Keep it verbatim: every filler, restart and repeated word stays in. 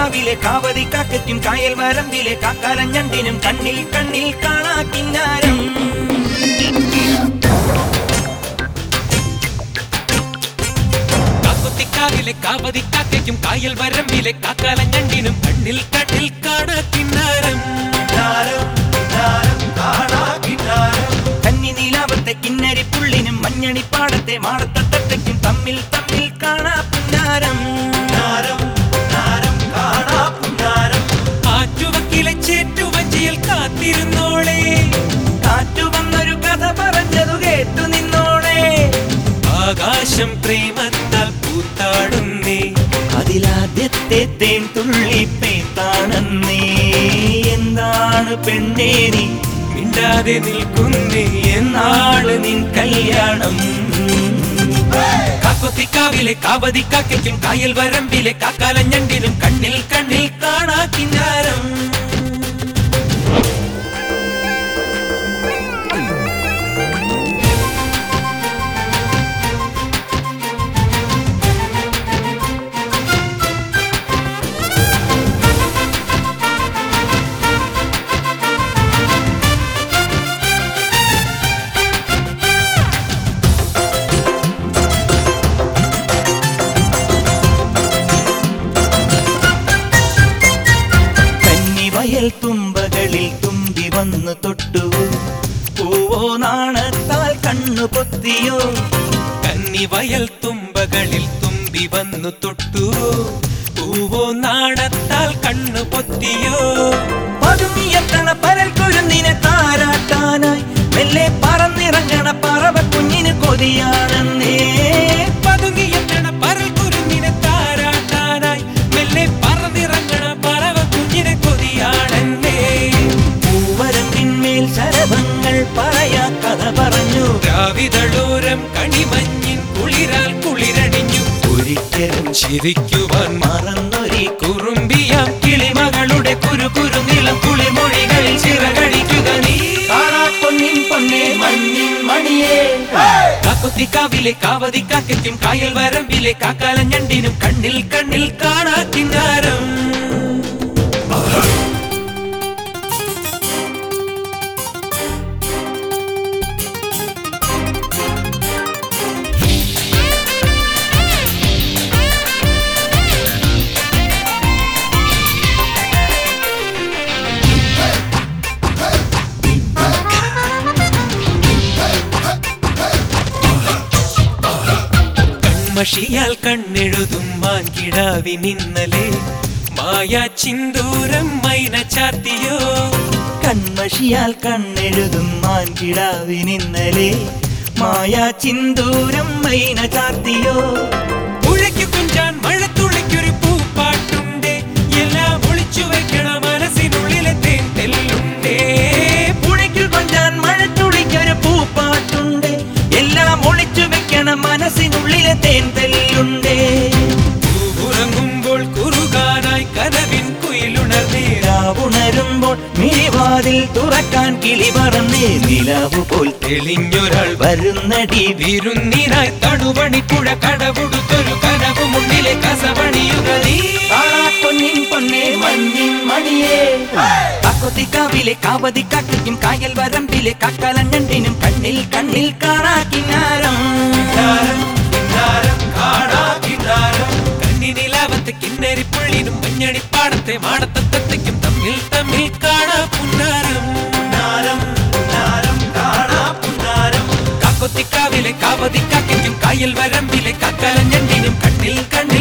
കാക്കത്തിക്കാവിലെ കാവതി കാക്കയ്ക്കും കായൽ വരമ്പിലെ കാക്കാലഞ്ഞണ്ടിനും കണ്ണിൽ കണ്ണിൽ കാണാ കിന്നാരം. കാക്കത്തിക്കാവിലെ കാവതി കാക്കയ്ക്കും കായൽ വരമ്പിലെ കാക്കാലഞ്ഞണ്ടിനും കണ്ണിൽ കണ്ണിൽ കാണാ കിന്നാരം. കന്നി നീലാവത്തെ കിന്നരി പുള്ളിനും മഞ്ഞണിപ്പാടത്തെ മാടത്തട്ടയ്ക്കും തമ്മിൽ തമ്മിൽ കാണാ പുന്നാരം. ആറ്റുവക്കിലെ ചേറ്റുവഞ്ചിയിൽ കാത്തിരുന്നോളെ, കാറ്റു വന്നൊരു കഥ പറഞ്ഞതു കേട്ടു നിന്നോളെ. ആകാശം പ്രേമത്താൽ പൂത്താടുന്നേ, അതിലാദ്യത്തെ തേൻ തുള്ളി പേത്താണെന്നേ. എന്താണ് പെണ്ണേ നീ മിണ്ടാതെ നിൽക്കുന്നേ, എന്നാണ് നിൻ കല്യാണം? കാക്കത്തിക്കാവിലെ കാവതി കാക്കയ്ക്കും കായൽ വരമ്പിലെ കാക്കാലഞ്ഞണ്ടിനും കണ്ണിൽ കണ്ണിൽ കാണാ കിന്നാരം. തുമ്പകളിൽ തുമ്പി വന്നു തൊട്ടു, പൂവോ നാണത്താൽ കണ്ണു പൊത്തിയോ. കന്നിവയൽ തുമ്പകളിൽ തുമ്പി വന്നു തൊട്ടു, പൂവോ നാണത്താൽ കണ്ണു പൊത്തിയോ. പതുങ്ങിയെത്തണ പരൽ കുരുന്നിനെ താരാട്ടാനായി മെല്ലെ പറന്നിറങ്ങണ പറവ കുഞ്ഞിന് കൊതിയാണെന്നേ. പതുങ്ങിയെത്തണ പരൽ കുരുന്നിനെ താരാട്ടാനായി മെല്ലെ പറന്നിറങ്ങണ പറവ കുഞ്ഞിനെ കൊതിയാണെന്നേ. പൂവരമ്പിന്മേൽ ശരഭങ്ങൾ പറയാ കഥ പറഞ്ഞു, രാവിതളോരം കണിമഞ്ഞിൻ കുളിരാൽ കുളിരണിഞ്ഞു. ഒരിക്കലും ചിരിക്കുവാൻ മറന്നൊരി കുറുമ്പിയാം കിളിമകളുടെ കുരു കുരു നിളം കുളിമൊഴികളിൽ ചിറകടിക്കുക നീ. പൊന്നിൻ പൊന്നേ മണ്ണിൻ മണിയേ. കാക്കത്തിക്കാവിലെ കാവതി കാക്കയ്ക്കും കായൽ വരമ്പിലെ കാക്കാലഞ്ഞണ്ടിനും കണ്ണിൽ കണ്ണിൽ കാണാ കിന്നാരം. മഷിയാൽ കണ്ണെഴുതും മാൻകിടാവിനിന്നലെ മായാ ചിന്തൂരം മൈന ചാർത്തിയോ. കൺമഷിയാൽ കണ്ണെഴുതും മാൻകിടാവിനിന്നലെ മായാ ചിന്തൂരം മൈന ചാർത്തിയോ. പുഴയ്ക്കു കുഞ്ചാൻ മഴത്തുള്ളിക്കൊരു പൂപ്പാട്ടുണ്ടേ, എല്ലാം ഒളിച്ചു വെക്കണ മനസ്സിനുള്ളിലെ തേൻ തെല്ലുണ്ടേ. പുഴയ്ക്കു കൊഞ്ചാൻ മഴത്തുള്ളിക്കൊരു പൂപ്പാട്ടുണ്ടേ, എല്ലാം ഒളിച്ചു വെക്കണ മനസ്സിനുള്ളിലെ തേൻ തെല്ലുണ്ടേ. ഉറങ്ങുമ്പോൾ കുറുകാനായി കനവിൻ കുയിലുണർന്നേ, ഉണരുമ്പോൾ മിഴിവാതിൽ തുറക്കാൻ കിളി പറന്നേ. നിലാവു പോൽ തെളിഞ്ഞൊരാൾ വരുന്നടി വിരുന്നിനായി തടുവണിപ്പുഴ കടവുടുത്തൊരു കനവ് മുന്നിലെ കസവണിയുക നീ. പൊന്നിൻ പൊന്നേ മഞ്ഞിൻ മണിയേ. കാക്കത്തിക്കാവിലെ കാവതി കാക്കയ്ക്കും കായൽ വരമ്പിലെ കാക്കാലഞ്ഞണ്ടിനും കണ്ണിൽ കണ്ണിൽ കാണാ കിന്നാരം. കണ്ണിനിലാവത്തെ കിന്നരിപ്പുള്ളിനും മഞ്ഞണിപ്പാടത്തെ മാടത്തട്ടയ്ക്കും തമ്മിൽ തമ്മിൽ കാണാ പുന്നാരം. കാക്കത്തിക്കാവിലെ കാവതി കാക്കയ്ക്കും കായൽ വരമ്പിലെ കാക്കാലഞ്ഞണ്ടിനും കണ്ണിൽ കണ്ണിൽ